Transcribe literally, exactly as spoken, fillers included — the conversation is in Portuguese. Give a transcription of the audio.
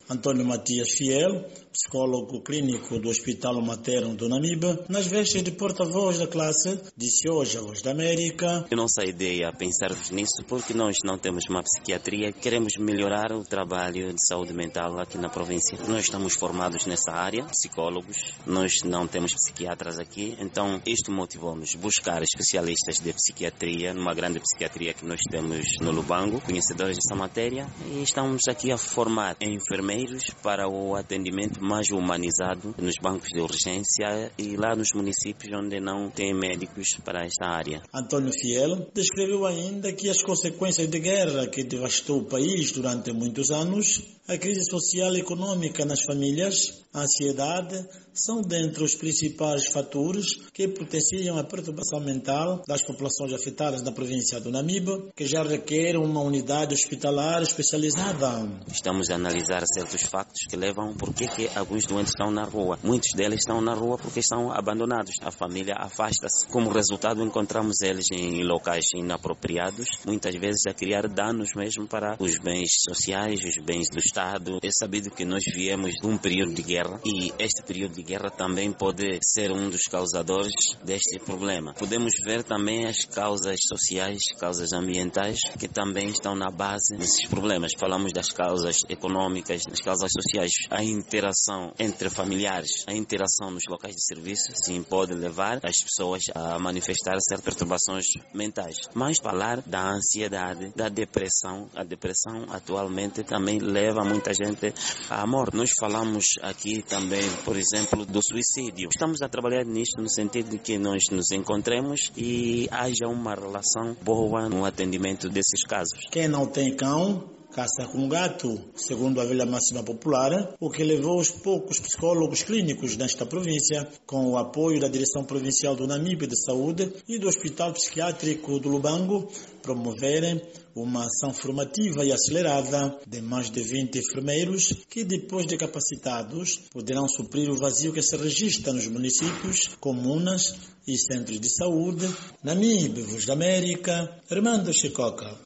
António Matias Fiel, psicólogo clínico do Hospital Materno do Namibe, nas vestes de porta-voz da classe, disse hoje à Voz da América: A nossa ideia é pensarmos nisso porque nós não temos uma psiquiatria, queremos melhorar o trabalho de saúde mental aqui na província. Nós estamos formados nessa área, psicólogos, nós não temos psiquiatras aqui, então isto motivou-nos a buscar especialistas de psiquiatria, numa grande psiquiatria que nós temos no Lubango, conhecedores dessa matéria, e estamos aqui a formar enfermeiros para o atendimento mais humanizado nos bancos de urgência e lá nos municípios onde não tem médicos para esta área. António Fiel descreveu ainda que as consequências de guerra que devastou o país durante muitos anos, a crise social e econômica nas famílias, a ansiedade, são dentre os principais fatores que potenciam a perturbação mental das populações afetadas na província do Namibe, que já requer uma unidade hospitalar especializada. Estamos a analisar certos factos que levam porque que alguns doentes estão na rua. Muitos deles estão na rua porque estão abandonados. A família afasta-se. Como resultado, encontramos eles em locais inapropriados, muitas vezes a criar danos mesmo para os bens sociais, os bens do Estado. É sabido que nós viemos de um período de guerra e este período de guerra também pode ser um dos causadores deste problema. Podemos ver também as causas sociais, causas ambientais, que também estão na base desses problemas. Falamos das causas econômicas, das causas sociais. A interação entre familiares, a interação nos locais de serviço, sim, pode levar as pessoas a manifestar certas perturbações mentais. Mas falar da ansiedade, da depressão, a depressão atualmente também leva muita gente à morte. Nós falamos aqui também, por exemplo, do suicídio. Estamos a trabalhar nisto no sentido de que nós nos encontremos e haja uma relação boa no atendimento desses casos. Quem não tem cão caça com gato, segundo a velha máxima popular, o que levou os poucos psicólogos clínicos nesta província, com o apoio da Direção Provincial do Namibe de Saúde e do Hospital Psiquiátrico do Lubango, promoverem uma ação formativa e acelerada de mais de vinte enfermeiros que, depois de capacitados, poderão suprir o vazio que se registra nos municípios, comunas e centros de saúde. Namibe, Voz da América, Armando Chicoca.